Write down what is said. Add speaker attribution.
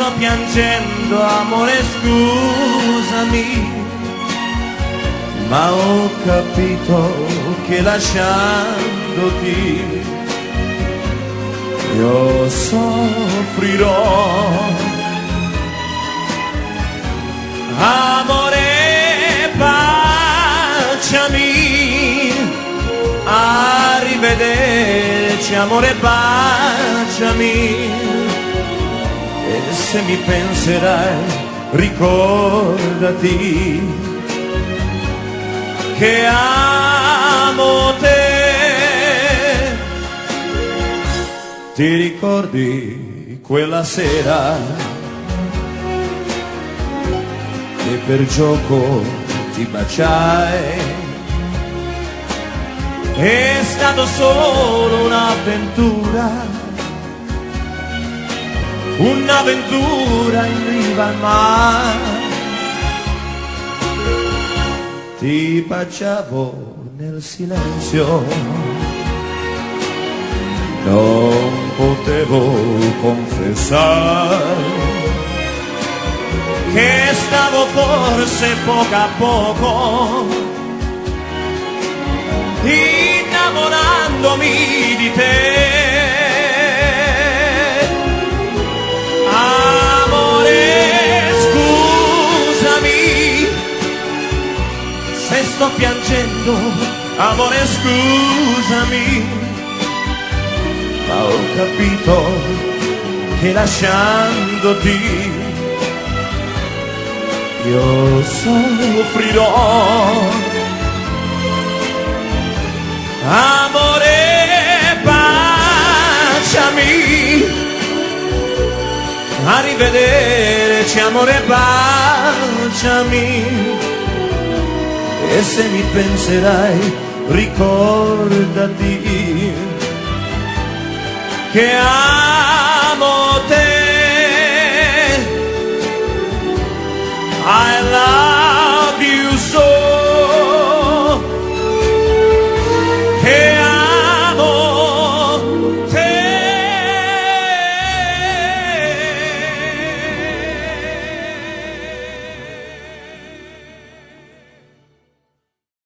Speaker 1: sto piangendo, amore, scusami, ma ho capito che lasciandoti io soffrirò. Amore, baciami, arrivederci, amore, baciami, e se mi penserai ricordati che amo te. Ti ricordi quella sera che per gioco ti baciai? È stato solo un'avventura, un'avventura in riva al mare. Ti baciavo nel silenzio, non potevo confessare che stavo forse poco a poco innamorandomi di te. Amore, scusami se sto piangendo, amore, scusami, ma ho capito che lasciandoti io soffrirò. Amore, baciami, arrivederci, amore, baciami, e se mi penserai ricordati che